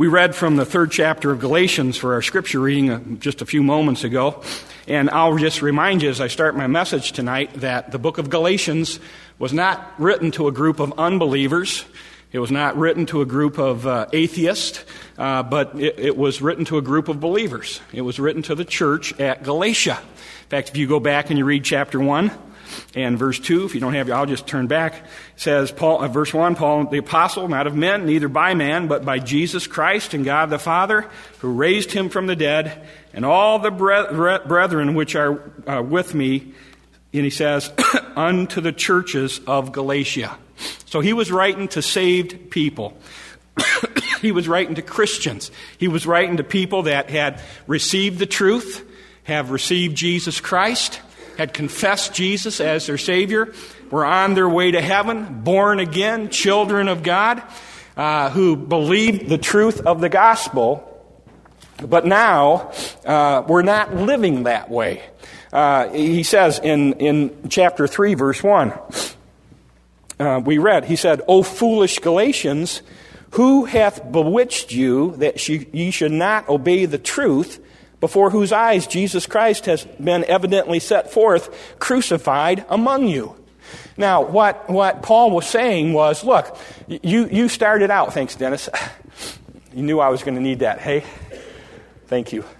We read from the 3rd chapter of Galatians for our scripture reading just a few moments ago. And I'll just remind you as I start my message tonight that the book of Galatians was not written to a group of unbelievers. It was not written to a group of atheists, but it was written to a group of believers. It was written to the church at Galatia. In fact, if you go back and you read chapter 1 and verse 2, if you don't have it, I'll just turn back. It says, verse 1, Paul the apostle, not of men, neither by man, but by Jesus Christ and God the Father, who raised him from the dead, and all the brethren which are with me, and he says, unto the churches of Galatia. So he was writing to saved people. He was writing to Christians. He was writing to people that had received the truth, have received Jesus Christ, had confessed Jesus as their Savior, were on their way to heaven, born again, children of God, who believed the truth of the gospel, but now we're not living that way. He says in chapter 3, verse 1, we read, he said, O foolish Galatians, who hath bewitched you that ye should not obey the truth, before whose eyes Jesus Christ has been evidently set forth, crucified among you? Now, what Paul was saying was, look, you started out, thanks Dennis, you knew I was going to need that, hey? Thank you.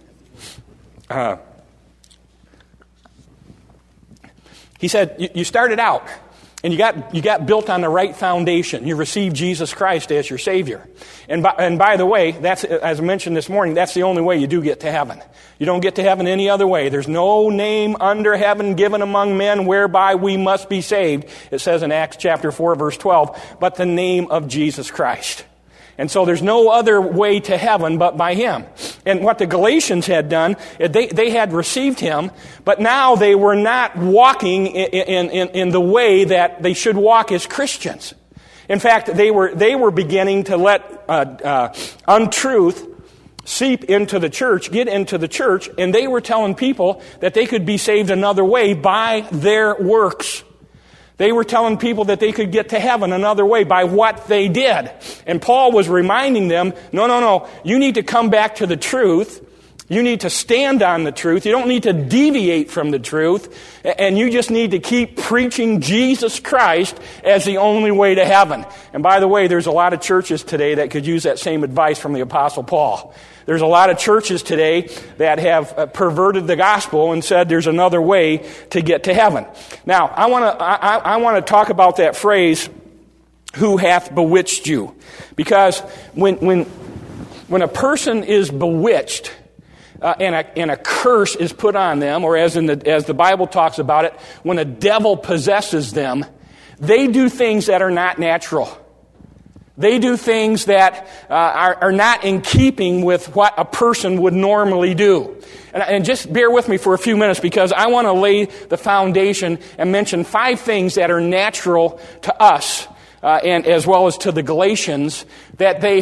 He said, you started out, and you got built on the right foundation. You received Jesus Christ as your Savior. And by the way, that's, as I mentioned this morning, that's the only way you do get to heaven. You don't get to heaven any other way. There's no name under heaven given among men whereby we must be saved. It says in Acts chapter 4, verse 12, but the name of Jesus Christ. And so there's no other way to heaven but by Him. And what the Galatians had done, they had received Him, but now they were not walking in the way that they should walk as Christians. In fact, they were beginning to let untruth seep into the church, get into the church, and they were telling people that they could be saved another way by their works. They were telling people that they could get to heaven another way by what they did. And Paul was reminding them, no, you need to come back to the truth. You need to stand on the truth. You don't need to deviate from the truth. And you just need to keep preaching Jesus Christ as the only way to heaven. And by the way, there's a lot of churches today that could use that same advice from the Apostle Paul. There's a lot of churches today that have perverted the gospel and said there's another way to get to heaven. Now, I want to talk about that phrase, who hath bewitched you? Because when a person is bewitched, and a curse is put on them, or as the Bible talks about it, when a devil possesses them, they do things that are not natural. They do things that are not in keeping with what a person would normally do. And just bear with me for a few minutes, because I want to lay the foundation and mention 5 things that are natural to us, and as well as to the Galatians, that they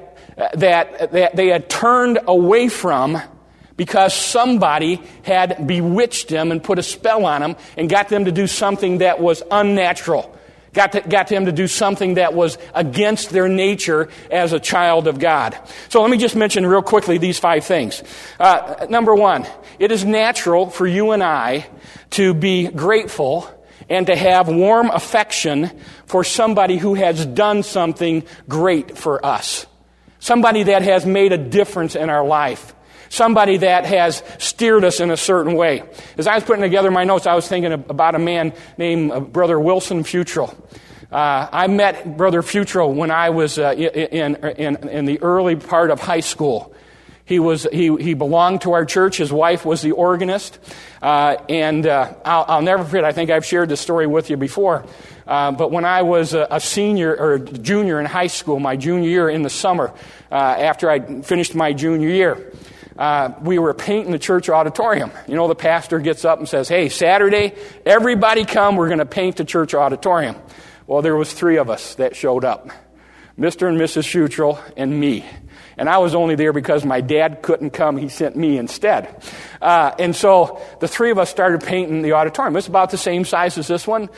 had turned away from, because somebody had bewitched them and put a spell on them and got them to do something that was unnatural. Got them to do something that was against their nature as a child of God. So let me just mention real quickly these 5 things. Number 1, it is natural for you and I to be grateful and to have warm affection for somebody who has done something great for us. Somebody that has made a difference in our life. Somebody that has steered us in a certain way. As I was putting together my notes, I was thinking about a man named Brother Wilson Futrell. I met Brother Futrell when I was in the early part of high school. He belonged to our church. His wife was the organist. And I'll never forget, I think I've shared this story with you before. But when I was a senior or junior in high school, my junior year in the summer, after I finished my junior year, we were painting the church auditorium. You know, the pastor gets up and says, hey, Saturday, everybody come, we're going to paint the church auditorium. Well, there was 3 of us that showed up, Mr. and Mrs. Futrell and me. And I was only there because my dad couldn't come. He sent me instead. And so the three of us started painting the auditorium. It was about the same size as this one,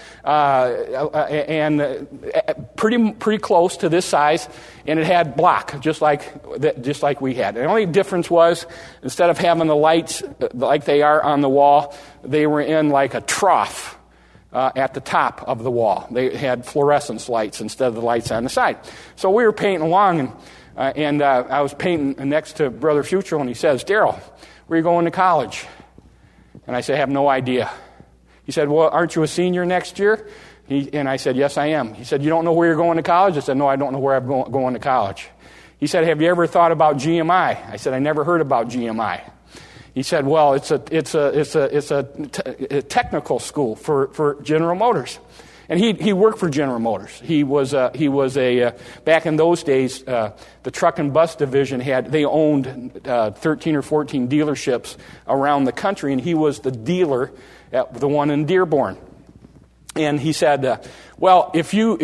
and pretty close to this size. And it had block, just like we had. The only difference was, instead of having the lights like they are on the wall, they were in like a trough at the top of the wall. They had fluorescence lights instead of the lights on the side. So we were painting along, and I was painting next to Brother Futrell, and he says, "Daryl, where are you going to college?" And I said, "I have no idea." He said, "Well, aren't you a senior next year?" And I said, "Yes, I am." He said, "You don't know where you're going to college?" I said, "No, I don't know where I'm going to college." He said, "Have you ever thought about GMI?" I said, "I never heard about GMI." He said, "Well, it's a technical school for General Motors." And he worked for General Motors. He was back in those days, the truck and bus division they owned 13 or 14 dealerships around the country, and he was the dealer at the one in Dearborn. And he said, "Well, if you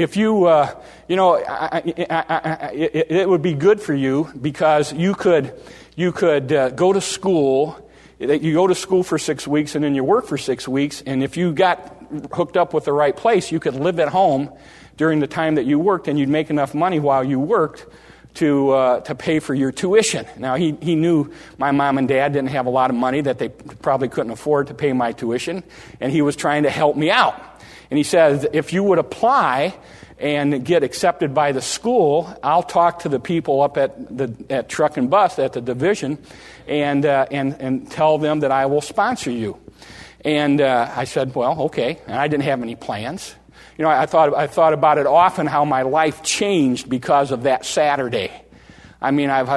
it would be good for you, because you could go to school. You go to school for 6 weeks, and then you work for 6 weeks. And if you got hooked up with the right place, you could live at home during the time that you worked, and you'd make enough money while you worked to pay for your tuition." Now, he knew my mom and dad didn't have a lot of money, that they probably couldn't afford to pay my tuition, and he was trying to help me out. And he says, "If you would apply and get accepted by the school, I'll talk to the people up at Truck and Bus at the division, and tell them that I will sponsor you." And I said, "Well, okay." And I didn't have any plans. I thought about it often, how my life changed because of that Saturday. I mean, I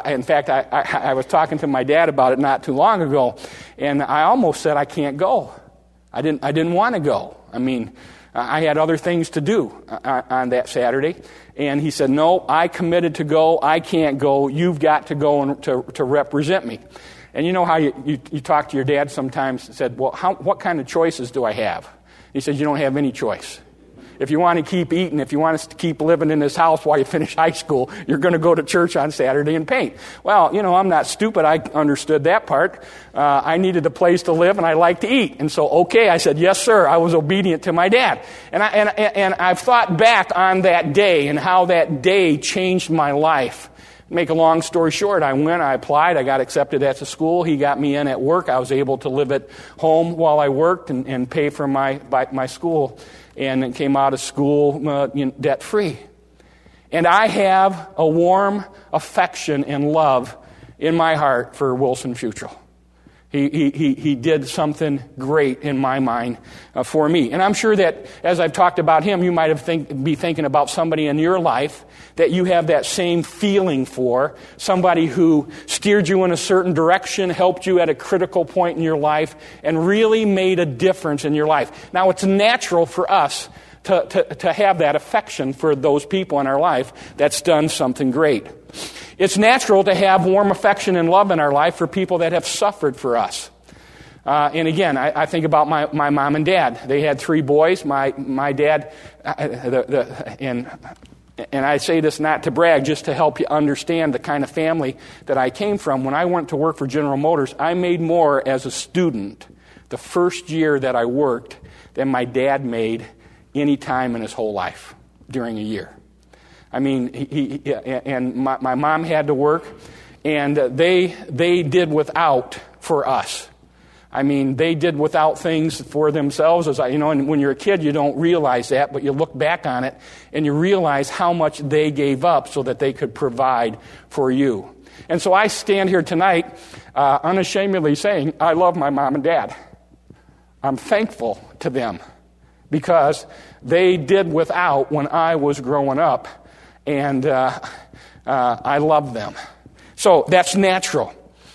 was talking to my dad about it not too long ago, and I almost said I can't go. I didn't want to go. I mean, I had other things to do on that Saturday. And he said, "No, I committed to go. I can't go. You've got to go and to represent me." And you know how you talk to your dad sometimes and said, "Well, what kind of choices do I have?" He said, "You don't have any choice. If you want to keep eating, if you want to keep living in this house while you finish high school, you're going to go to church on Saturday and paint." Well, I'm not stupid. I understood that part. I needed a place to live, and I like to eat. And so, okay, I said, "Yes, sir." I was obedient to my dad. And I've thought back on that day and how that day changed my life. Make a long story short, I applied, I got accepted at the school. He got me in at work. I was able to live at home while I worked and pay for my school, and came out of school debt-free. And I have a warm affection and love in my heart for Wilson Futrell. He did something great in my mind for me. And I'm sure that as I've talked about him, you might be thinking about somebody in your life that you have that same feeling for, somebody who steered you in a certain direction, helped you at a critical point in your life, and really made a difference in your life. Now, it's natural for us to have that affection for those people in our life that's done something great. It's natural to have warm affection and love in our life for people that have suffered for us. And again, I think about my mom and dad. They had 3 boys. My dad, and I say this not to brag, just to help you understand the kind of family that I came from. When I went to work for General Motors, I made more as a student the first year that I worked than my dad made any time in his whole life during a year. I mean, and my mom had to work, and they did without for us. I mean, they did without things for themselves. And when you're a kid, you don't realize that, but you look back on it, and you realize how much they gave up so that they could provide for you. And so I stand here tonight unashamedly saying, I love my mom and dad. I'm thankful to them because they did without when I was growing up. And I love them. So that's natural.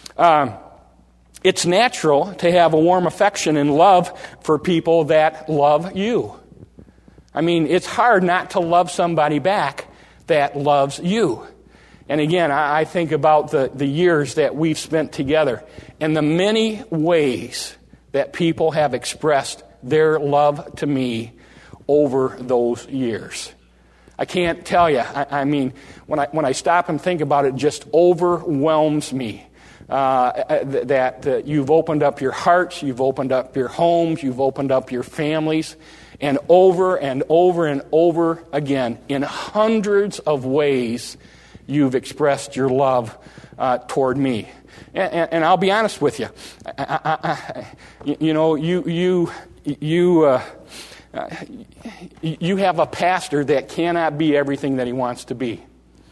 It's natural to have a warm affection and love for people that love you. I mean, it's hard not to love somebody back that loves you. And again, I think about the years that we've spent together and the many ways that people have expressed their love to me over those years. I can't tell you. I mean, when I stop and think about it, it just overwhelms me that you've opened up your hearts, you've opened up your homes, you've opened up your families, and over and over and over again, in hundreds of ways, you've expressed your love toward me. And I'll be honest with you. You have a pastor that cannot be everything that he wants to be.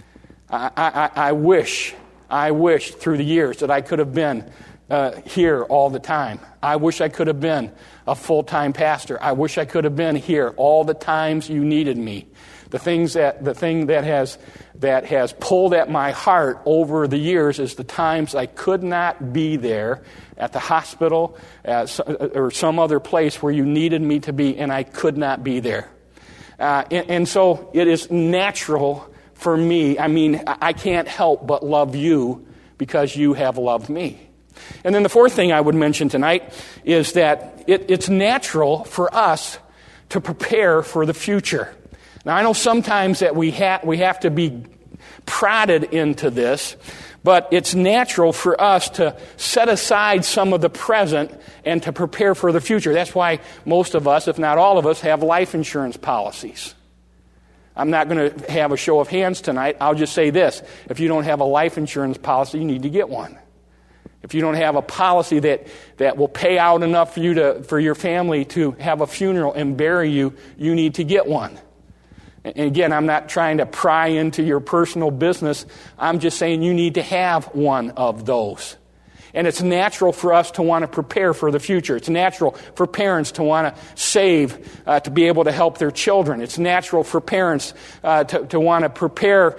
I wish through the years that I could have been here all the time. I wish I could have been a full-time pastor. I wish I could have been here all the times you needed me. The thing that has pulled at my heart over the years is the times I could not be there at the hospital or some other place where you needed me to be, and I could not be there. And so it is natural for me. I mean, I can't help but love you because you have loved me. And then the fourth thing I would mention tonight is that it's natural for us to prepare for the future. Now, I know sometimes that we have to be prodded into this, but it's natural for us to set aside some of the present and to prepare for the future. That's why most of us, if not all of us, have life insurance policies. I'm not going to have a show of hands tonight. I'll just say this. If you don't have a life insurance policy, you need to get one. If you don't have a policy that will pay out enough for your family to have a funeral and bury you, you need to get one. And again, I'm not trying to pry into your personal business. I'm just saying you need to have one of those. And it's natural for us to want to prepare for the future. It's natural for parents to want to save to be able to help their children. It's natural for parents to want to prepare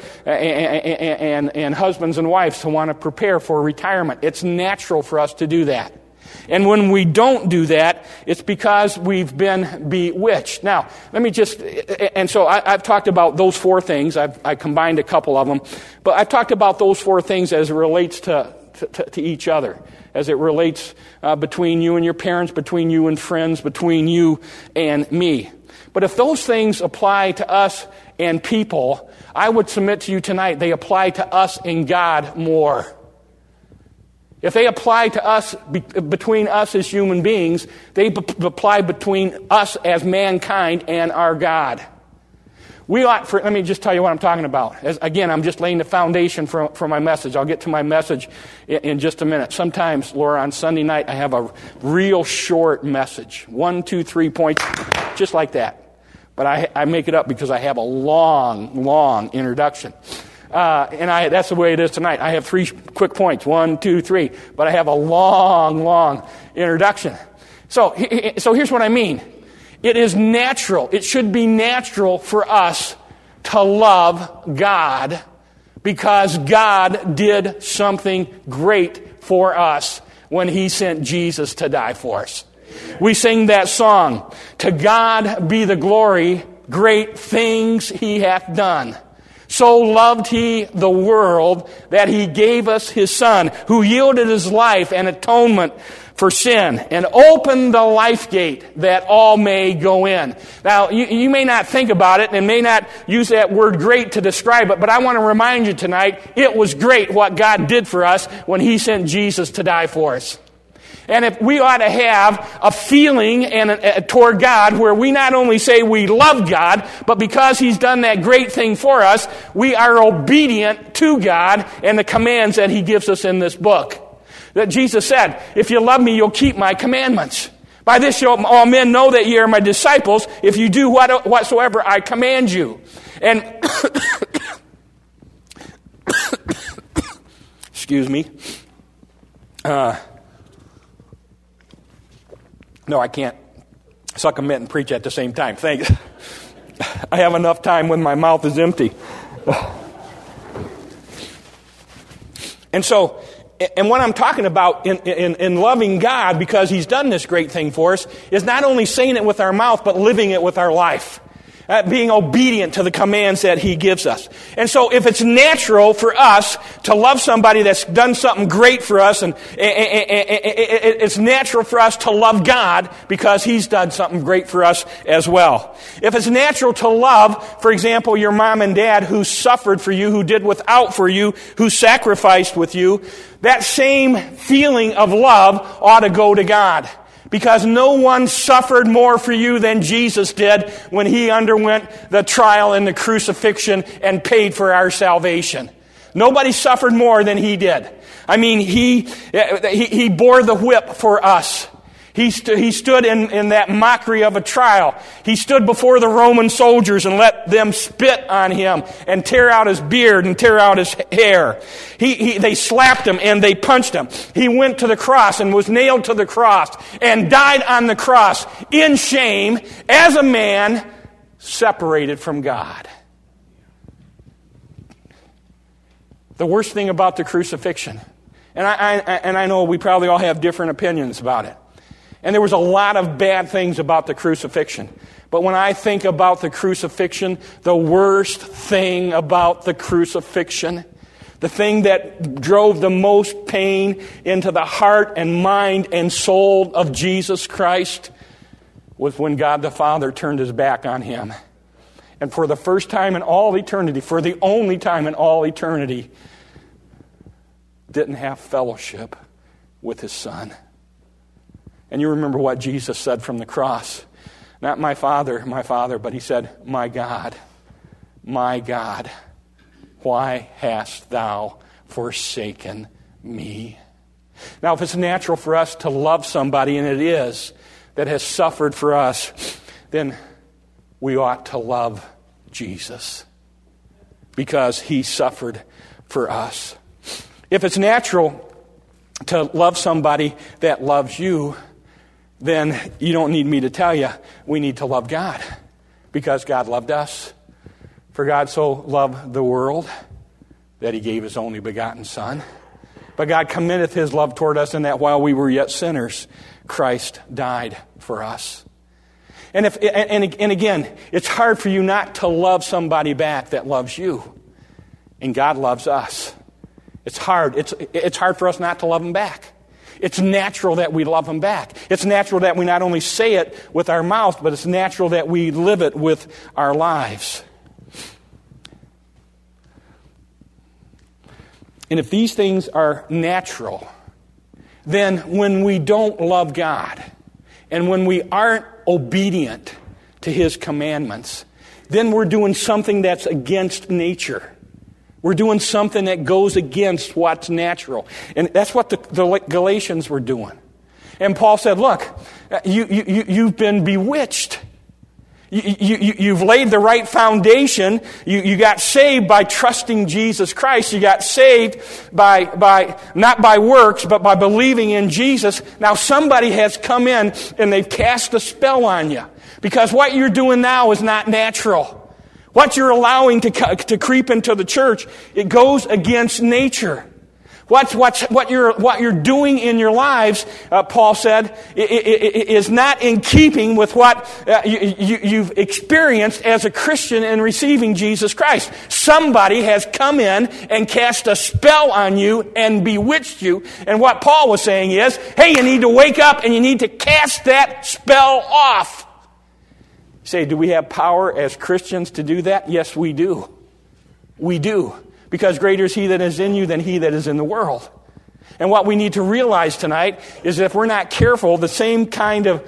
and husbands and wives to want to prepare for retirement. It's natural for us to do that. And when we don't do that, it's because we've been bewitched. Now, let me just, and so I've talked about those four things. I combined a couple of them. But I've talked about those four things as it relates to each other, as it relates between you and your parents, between you and friends, between you and me. But if those things apply to us and people, I would submit to you tonight, they apply to us and God more. If they apply to us, between us as human beings, they apply between us as mankind and our God. Let me just tell you what I'm talking about. Again, I'm just laying the foundation for my message. I'll get to my message in just a minute. Sometimes, Laura, on Sunday night, I have a real short message. 1, 2, 3 points, just like that. But I make it up because I have a long introduction. That's the way it is tonight. I have 3 quick points. 1, 2, 3. But I have a long introduction. So here's what I mean. It is natural. It should be natural for us to love God because God did something great for us when He sent Jesus to die for us. We sing that song, "To God be the glory, great things He hath done. So loved He the world that He gave us His Son, who yielded His life and atonement for sin, and opened the life gate that all may go in." Now, you may not think about it and may not use that word great to describe it, but I want to remind you tonight, it was great what God did for us when He sent Jesus to die for us. And if we ought to have a feeling toward God where we not only say we love God, but because He's done that great thing for us, we are obedient to God and the commands that He gives us in this book. That Jesus said, "If you love me, you'll keep my commandments. By this shall all men know that ye are my disciples, if you do whatsoever I command you." And excuse me. No, I can't suck a mint and preach at the same time. Thanks. I have enough time when my mouth is empty. And what I'm talking about in loving God, because He's done this great thing for us, is not only saying it with our mouth, but living it with our life. being obedient to the commands that He gives us. And so if it's natural for us to love somebody that's done something great for us, and it's natural for us to love God because He's done something great for us as well. If it's natural to love, for example, your mom and dad who suffered for you, who did without for you, who sacrificed with you, that same feeling of love ought to go to God. Because no one suffered more for you than Jesus did when He underwent the trial and the crucifixion and paid for our salvation. Nobody suffered more than He did. I mean, He bore the whip for us. He stood in that mockery of a trial. He stood before the Roman soldiers and let them spit on Him and tear out His beard and tear out His hair. They slapped Him and they punched Him. He went to the cross and was nailed to the cross and died on the cross in shame as a man separated from God. The worst thing about the crucifixion, and I know we probably all have different opinions about it, and there was a lot of bad things about the crucifixion. But when I think about the crucifixion, the worst thing about the crucifixion, the thing that drove the most pain into the heart and mind and soul of Jesus Christ, was when God the Father turned His back on Him. And for the first time in all eternity, for the only time in all eternity, didn't have fellowship with His Son. And you remember what Jesus said from the cross. Not my Father, but He said, my God, why hast Thou forsaken me? Now, if it's natural for us to love somebody, and it is, that has suffered for us, then we ought to love Jesus because He suffered for us. If it's natural to love somebody that loves you, then you don't need me to tell you we need to love God because God loved us. For God so loved the world that He gave His only begotten Son. But God commendeth His love toward us in that while we were yet sinners, Christ died for us. And again, it's hard for you not to love somebody back that loves you. And God loves us. It's hard. It's hard for us not to love Him back. It's natural that we love Him back. It's natural that we not only say it with our mouth, but it's natural that we live it with our lives. And if these things are natural, then when we don't love God, and when we aren't obedient to His commandments, then we're doing something that's against nature. We're doing something that goes against what's natural. And that's what the Galatians were doing. And Paul said, look, you've been bewitched. You've laid the right foundation. You got saved by trusting Jesus Christ. You got saved by not by works, but by believing in Jesus. Now somebody has come in and they've cast a spell on you. Because what you're doing now is not natural. What you're allowing to creep into the church, it goes against nature. What you're doing in your lives, Paul said, is not in keeping with what you've experienced as a Christian in receiving Jesus Christ. Somebody has come in and cast a spell on you and bewitched you. And what Paul was saying is, hey, you need to wake up and you need to cast that spell off. Say, do we have power as Christians to do that? Yes, we do. We do. Because greater is He that is in you than he that is in the world. And what we need to realize tonight is that if we're not careful, the same kind of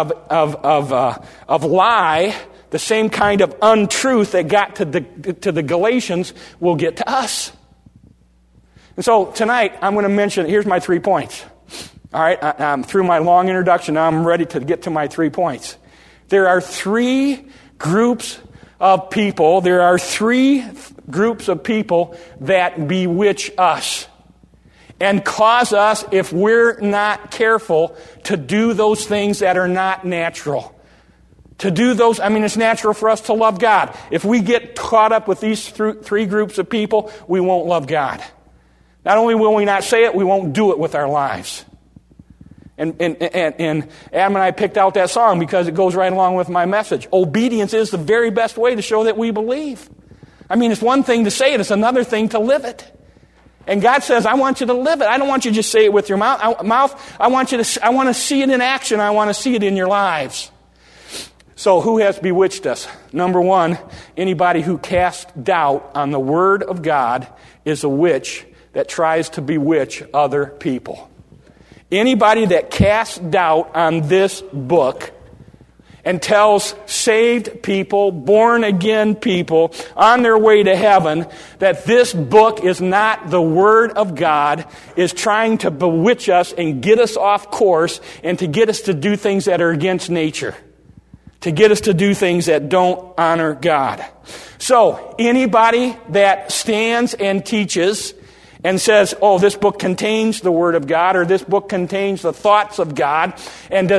lie, the same kind of untruth that got to the Galatians will get to us. And so tonight I'm going to mention, here's my 3 points. All right, I'm through my long introduction. Now I'm ready to get to my 3 points. There are 3 groups of people. There are 3 groups of people that bewitch us and cause us, if we're not careful, to do those things that are not natural. To do those, it's natural for us to love God. If we get caught up with these 3 groups of people, we won't love God. Not only will we not say it, we won't do it with our lives. And Adam and I picked out that song because it goes right along with my message. Obedience is the very best way to show that we believe. I mean, it's one thing to say it, it's another thing to live it. And God says, I want you to live it. I don't want you to just say it with your mouth. I want to see it in action. I want to see it in your lives. So who has bewitched us? Number one, anybody who casts doubt on the Word of God is a witch that tries to bewitch other people. Anybody that casts doubt on this book and tells saved people, born-again people on their way to heaven that this book is not the Word of God, is trying to bewitch us and get us off course and to get us to do things that are against nature, to get us to do things that don't honor God. So, anybody that stands and teaches and says, oh, this book contains the Word of God, or this book contains the thoughts of God, and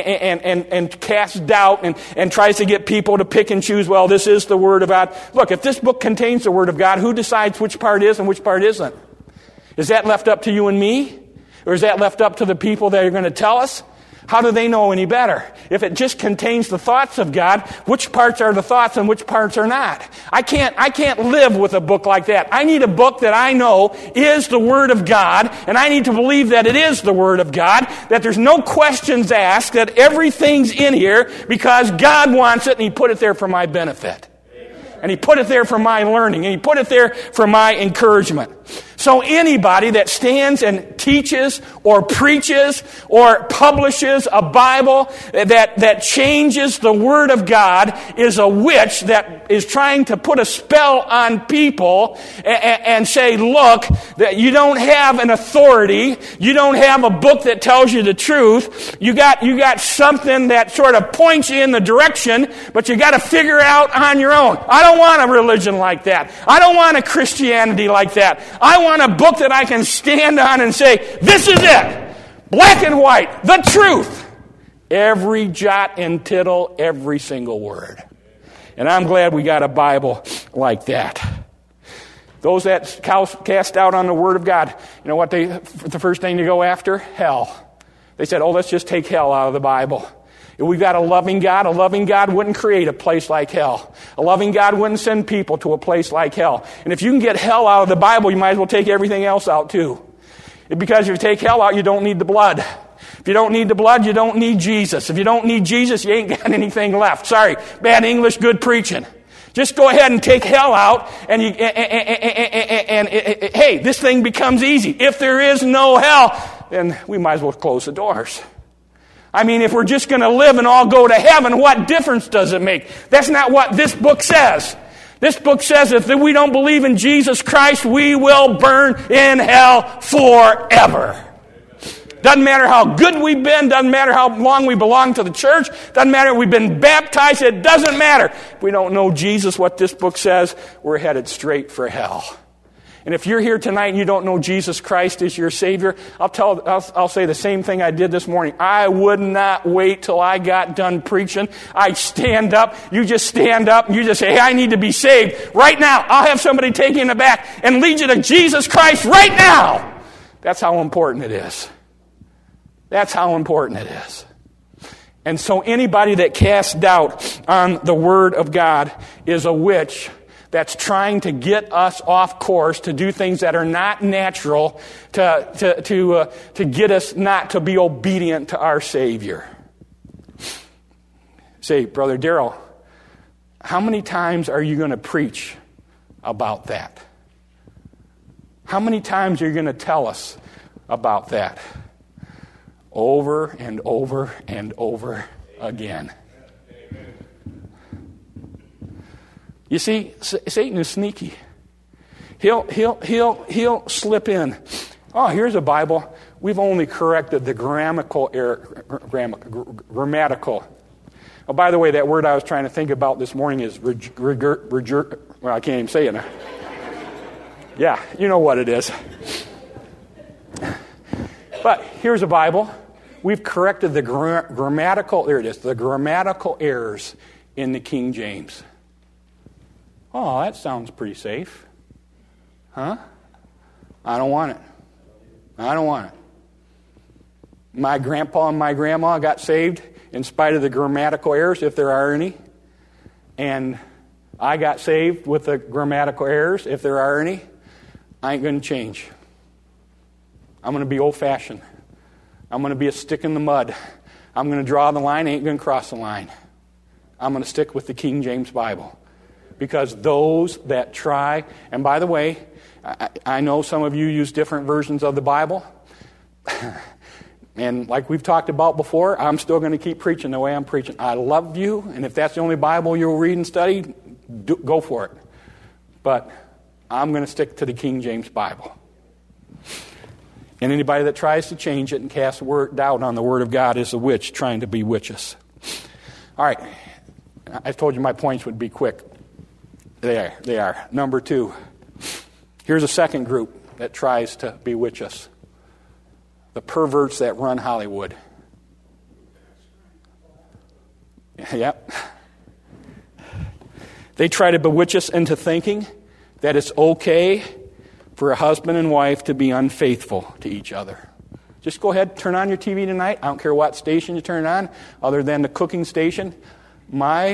casts doubt and tries to get people to pick and choose, well, this is the Word of God. Look, if this book contains the Word of God, who decides which part is and which part isn't? Is that left up to you and me? Or is that left up to the people that are going to tell us? How do they know any better? If it just contains the thoughts of God, which parts are the thoughts and which parts are not? I can't live with a book like that. I need a book that I know is the Word of God, and I need to believe that it is the Word of God, that there's no questions asked, that everything's in here because God wants it and He put it there for my benefit. And He put it there for my learning, and He put it there for my encouragement. So anybody that stands and teaches or preaches or publishes a Bible that changes the Word of God is a witch that is trying to put a spell on people and say, look, that you don't have an authority, you don't have a book that tells you the truth, you got something that sort of points you in the direction, but you got to figure out on your own. I don't want a religion like that. I don't want a Christianity like that. I want a book that I can stand on and say, this is it. Black and white. The truth. Every jot and tittle, every single word. And I'm glad we got a Bible like that. Those that cast out on the Word of God, you know what the first thing to go after? Hell. They said, oh, let's just take hell out of the Bible. We've got a loving God. A loving God wouldn't create a place like hell. A loving God wouldn't send people to a place like hell. And if you can get hell out of the Bible, you might as well take everything else out too. Because if you take hell out, you don't need the blood. If you don't need the blood, you don't need Jesus. If you don't need Jesus, you ain't got anything left. Sorry, bad English, good preaching. Just go ahead and take hell out, and hey, this thing becomes easy. If there is no hell, then we might as well close the doors. I mean, if we're just going to live and all go to heaven, what difference does it make? That's not what this book says. This book says if we don't believe in Jesus Christ, we will burn in hell forever. Doesn't matter how good we've been, doesn't matter how long we belong to the church, doesn't matter if we've been baptized, it doesn't matter. If we don't know Jesus, what this book says, we're headed straight for hell. And if you're here tonight and you don't know Jesus Christ as your Savior, I'll say the same thing I did this morning. I would not wait till I got done preaching. I'd stand up. You just stand up and you just say, hey, I need to be saved right now. I'll have somebody take you in the back and lead you to Jesus Christ right now. That's how important it is. That's how important it is. And so anybody that casts doubt on the Word of God is a witch that's trying to get us off course to do things that are not natural, to get us not to be obedient to our Savior. Say, Brother Darrell, how many times are you going to preach about that? How many times are you going to tell us about that? Over and over and over again. You see, Satan is sneaky. He'll slip in. Oh, here's a Bible. We've only corrected the grammatical error. Grammatical. Oh, by the way, that word I was trying to think about this morning is well, I can't even say it now. Yeah, you know what it is. But here's a Bible. We've corrected the grammatical. There it is. The grammatical errors in the King James. Oh, that sounds pretty safe. Huh? I don't want it. I don't want it. My grandpa and my grandma got saved in spite of the grammatical errors, if there are any. And I got saved with the grammatical errors, if there are any. I ain't going to change. I'm going to be old-fashioned. I'm going to be a stick in the mud. I'm going to draw the line, I ain't going to cross the line. I'm going to stick with the King James Bible. Because those that try, and by the way, I know some of you use different versions of the Bible. And like we've talked about before, I'm still going to keep preaching the way I'm preaching. I love you, and if that's the only Bible you'll read and study, go for it. But I'm going to stick to the King James Bible. And anybody that tries to change it and cast doubt on the Word of God is a witch trying to bewitch us. All right. I told you my points would be quick. They are. Number 2. Here's a second group that tries to bewitch us. The perverts that run Hollywood. Yep. They try to bewitch us into thinking that it's okay for a husband and wife to be unfaithful to each other. Just go ahead, turn on your TV tonight. I don't care what station you turn on, other than the cooking station, or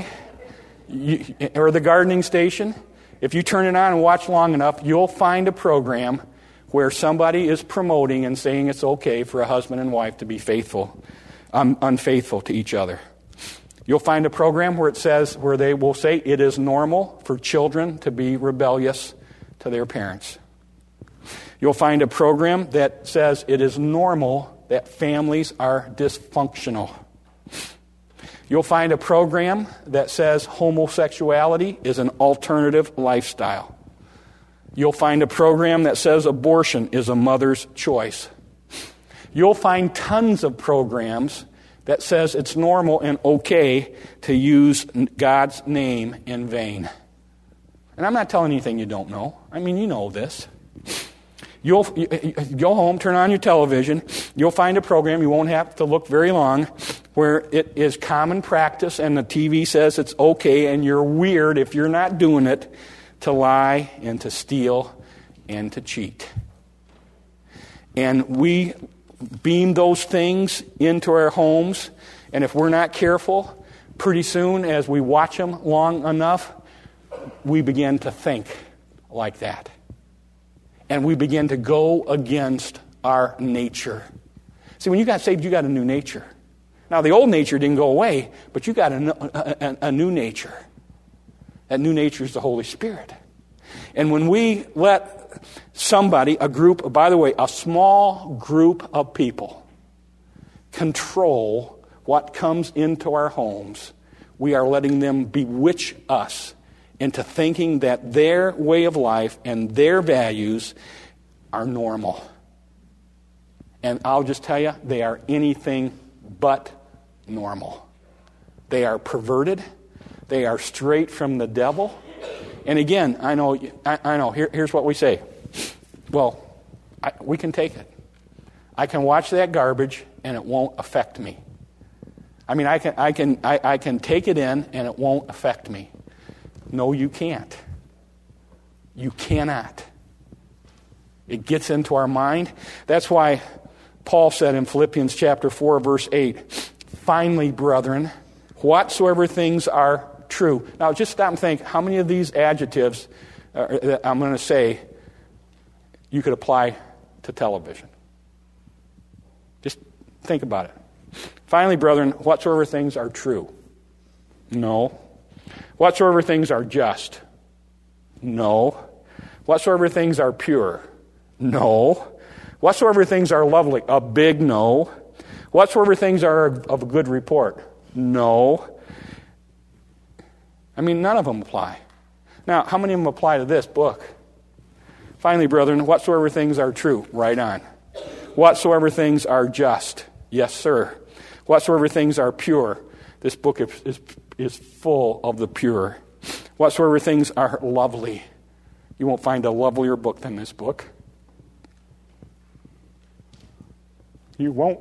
the gardening station. If you turn it on and watch long enough, you'll find a program where somebody is promoting and saying it's okay for a husband and wife to be unfaithful to each other. You'll find a program where they will say it is normal for children to be rebellious to their parents. You'll find a program that says it is normal that families are dysfunctional. You'll find a program that says homosexuality is an alternative lifestyle. You'll find a program that says abortion is a mother's choice. You'll find tons of programs that says it's normal and okay to use God's name in vain. And I'm not telling you anything you don't know. I mean, you know this. You'll go home, turn on your television, you'll find a program, you won't have to look very long, where it is common practice and the TV says it's okay and you're weird if you're not doing it, to lie and to steal and to cheat. And we beam those things into our homes, and if we're not careful, pretty soon as we watch them long enough, we begin to think like that. And we begin to go against our nature. See, when you got saved, you got a new nature. Now, the old nature didn't go away, but you got a new nature. That new nature is the Holy Spirit. And when we let somebody, a group, by the way, a small group of people control what comes into our homes, we are letting them bewitch us into thinking that their way of life and their values are normal. And I'll just tell you, they are anything but normal. They are perverted. They are straight from the devil. And again, I know. Here's what we say. Well, we can take it. I can watch that garbage and it won't affect me. I mean, I can take it in and it won't affect me. No, you can't. You cannot. It gets into our mind. That's why Paul said in Philippians chapter 4, verse 8, finally, brethren, whatsoever things are true. Now, just stop and think, how many of these adjectives that I'm going to say you could apply to television? Just think about it. Finally, brethren, whatsoever things are true. No. Whatsoever things are just. No. Whatsoever things are pure. No. Whatsoever things are lovely. A big no. Whatsoever things are of a good report. No. I mean, none of them apply. Now, how many of them apply to this book? Finally, brethren, whatsoever things are true. Right on. Whatsoever things are just. Yes, sir. Whatsoever things are pure. This book is full of the pure. Whatsoever things are lovely. You won't find a lovelier book than this book. You won't.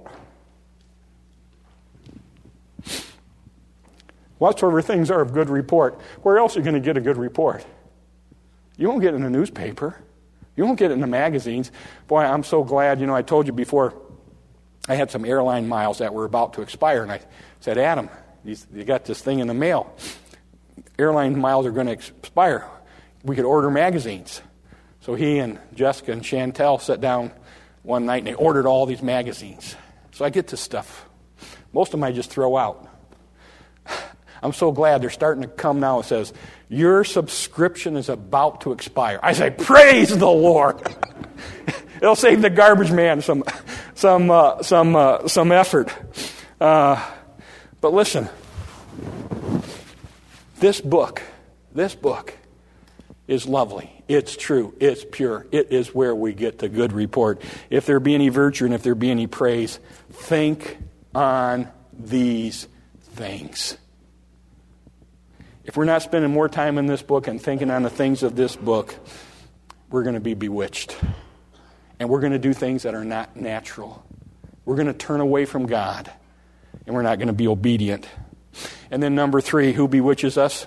Whatsoever things are of good report. Where else are you going to get a good report? You won't get it in the newspaper. You won't get it in the magazines. Boy, I'm so glad, I told you before, I had some airline miles that were about to expire, and I said, Adam, you got this thing in the mail. Airline miles are going to expire. We could order magazines. So he and Jessica and Chantel sat down one night, and they ordered all these magazines. So I get this stuff. Most of them I just throw out. I'm so glad they're starting to come now. It says, your subscription is about to expire. I say, praise the Lord. It'll save the garbage man some effort. But listen, this book is lovely. It's true. It's pure. It is where we get the good report. If there be any virtue and if there be any praise, think on these things. If we're not spending more time in this book and thinking on the things of this book, we're going to be bewitched. And we're going to do things that are not natural. We're going to turn away from God. And we're not going to be obedient. And then number 3, who bewitches us?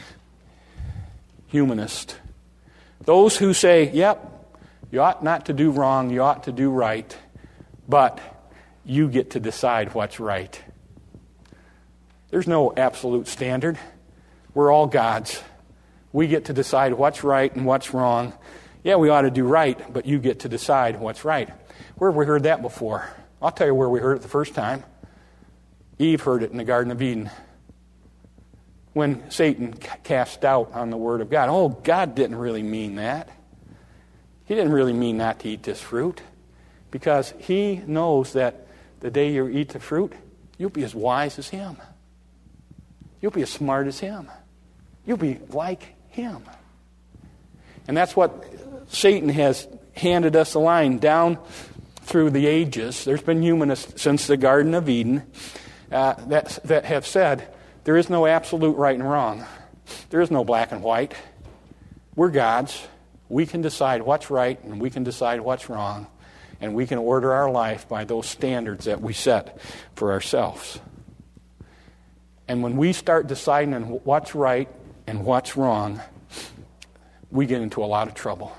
Humanist. Those who say, yep, you ought not to do wrong, you ought to do right, but you get to decide what's right. There's no absolute standard. We're all God's. We get to decide what's right and what's wrong. Yeah, we ought to do right, but you get to decide what's right. Where have we heard that before? I'll tell you where we heard it the first time. Eve heard it in the Garden of Eden. When Satan cast doubt on the Word of God. Oh, God didn't really mean that. He didn't really mean not to eat this fruit. Because He knows that the day you eat the fruit, you'll be as wise as Him. You'll be as smart as Him. You'll be like Him. And that's what Satan has handed us a line down through the ages. There's been humanists since the Garden of Eden that have said there is no absolute right and wrong. There is no black and white. We're God's. We can decide what's right and we can decide what's wrong. And we can order our life by those standards that we set for ourselves. And when we start deciding on what's right and what's wrong, we get into a lot of trouble.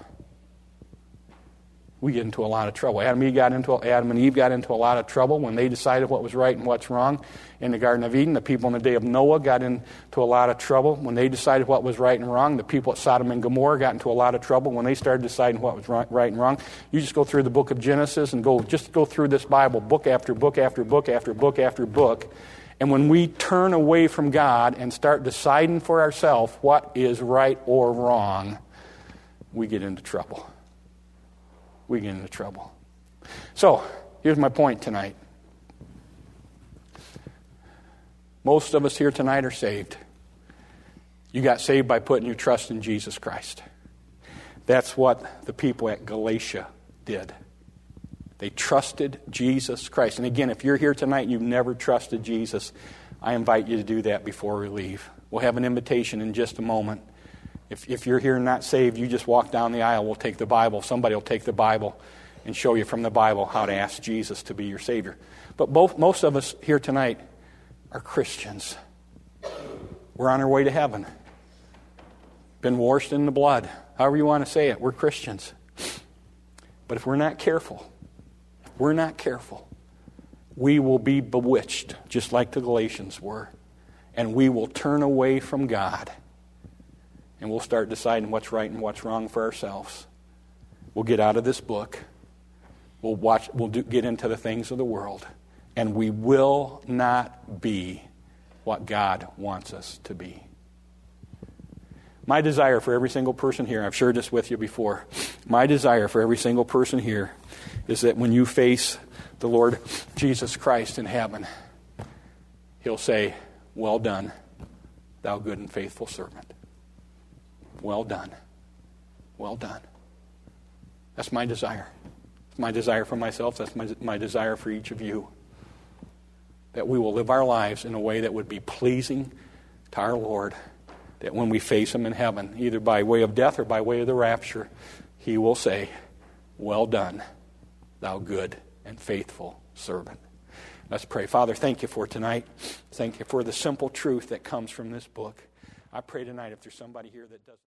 We get into a lot of trouble. Adam and Eve got into a lot of trouble when they decided what was right and what's wrong in the Garden of Eden. The people in the day of Noah got into a lot of trouble when they decided what was right and wrong. The people at Sodom and Gomorrah got into a lot of trouble when they started deciding what was right and wrong. You just go through the book of Genesis and go through this Bible, book after book after book after book after book. And when we turn away from God and start deciding for ourselves what is right or wrong, we get into trouble. We get into trouble. So, here's my point tonight. Most of us here tonight are saved. You got saved by putting your trust in Jesus Christ. That's what the people at Galatia did. They trusted Jesus Christ. And again, if you're here tonight and you've never trusted Jesus, I invite you to do that before we leave. We'll have an invitation in just a moment. If you're here and not saved, you just walk down the aisle. We'll take the Bible. Somebody will take the Bible and show you from the Bible how to ask Jesus to be your Savior. But most of us here tonight are Christians. We're on our way to heaven. Been washed in the blood. However you want to say it, we're Christians. But if we're not careful, we will be bewitched, just like the Galatians were. And we will turn away from God. And we'll start deciding what's right and what's wrong for ourselves. We'll get out of this book. We'll get into the things of the world. And we will not be what God wants us to be. My desire for every single person here, I've shared this with you before, my desire for every single person here is that when you face the Lord Jesus Christ in heaven, He'll say, "Well done, thou good and faithful servant." Well done. Well done. That's my desire. It's my desire for myself. That's my desire for each of you. That we will live our lives in a way that would be pleasing to our Lord. That when we face Him in heaven, either by way of death or by way of the rapture, He will say, "Well done, thou good and faithful servant." Let's pray. Father, thank you for tonight. Thank you for the simple truth that comes from this book. I pray tonight if there's somebody here that doesn't